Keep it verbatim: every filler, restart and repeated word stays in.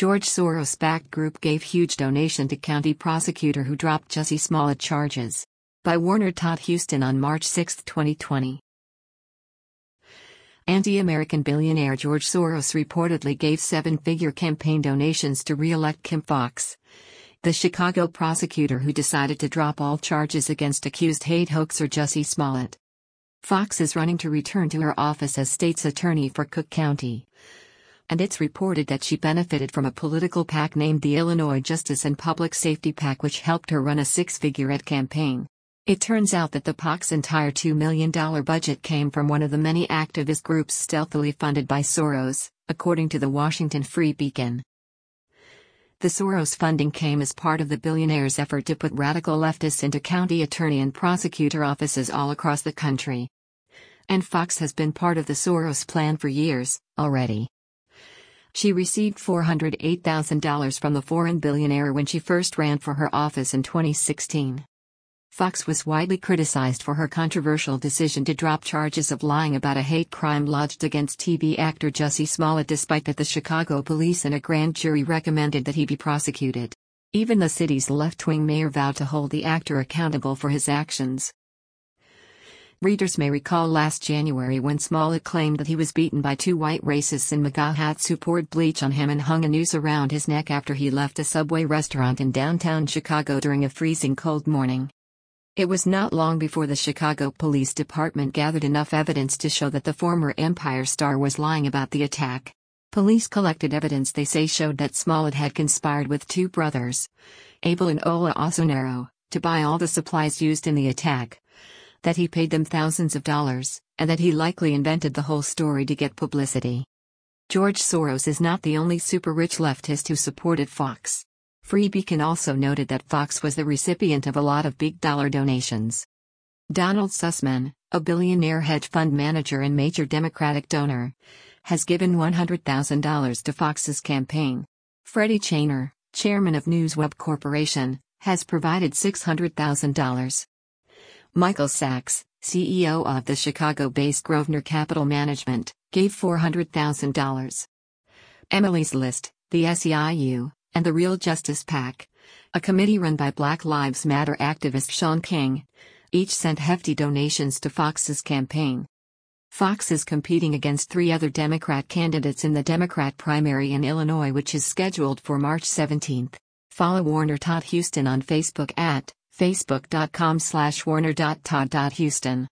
George Soros-backed group gave huge donation to county prosecutor who dropped Jussie Smollett charges. By Warner Todd Huston on March sixth, twenty twenty. Anti-American billionaire George Soros reportedly gave seven-figure campaign donations to re-elect Kim Foxx, the Chicago prosecutor who decided to drop all charges against accused hate hoaxer Jussie Smollett. Foxx is running to return to her office as state's attorney for Cook County, and it's reported that she benefited from a political PAC named the Illinois Justice and Public Safety PAC, which helped her run a six-figure ad campaign. It turns out that the PAC's entire two million dollars budget came from one of the many activist groups stealthily funded by Soros, according to the Washington Free Beacon. The Soros funding came as part of the billionaire's effort to put radical leftists into county attorney and prosecutor offices all across the country. And Foxx has been part of the Soros plan for years, already. She received four hundred eight thousand dollars from the foreign billionaire when she first ran for her office in twenty sixteen. Foxx was widely criticized for her controversial decision to drop charges of lying about a hate crime lodged against T V actor Jussie Smollett, despite that the Chicago police and a grand jury recommended that he be prosecuted. Even the city's left-wing mayor vowed to hold the actor accountable for his actions. Readers may recall last January when Smollett claimed that he was beaten by two white racists in MAGA hats who poured bleach on him and hung a noose around his neck after he left a Subway restaurant in downtown Chicago during a freezing cold morning. It was not long before the Chicago Police Department gathered enough evidence to show that the former Empire star was lying about the attack. Police collected evidence they say showed that Smollett had conspired with two brothers, Abel and Ola Osunero, to buy all the supplies used in the attack, that he paid them thousands of dollars, and that he likely invented the whole story to get publicity. George Soros is not the only super-rich leftist who supported Foxx. Free Beacon also noted that Foxx was the recipient of a lot of big-dollar donations. Donald Sussman, a billionaire hedge fund manager and major Democratic donor, has given one hundred thousand dollars to Foxx's campaign. Freddie Chainer, chairman of NewsWeb Corporation, has provided six hundred thousand dollars. Michael Sachs, C E O of the Chicago-based Grosvenor Capital Management, gave four hundred thousand dollars. Emily's List, the S E I U, and the Real Justice PAC, a committee run by Black Lives Matter activist Shaun King, each sent hefty donations to Foxx's campaign. Foxx is competing against three other Democrat candidates in the Democrat primary in Illinois, which is scheduled for March seventeenth. Follow Warner Todd Huston on Facebook at facebook dot com slash warner dot todd dot huston.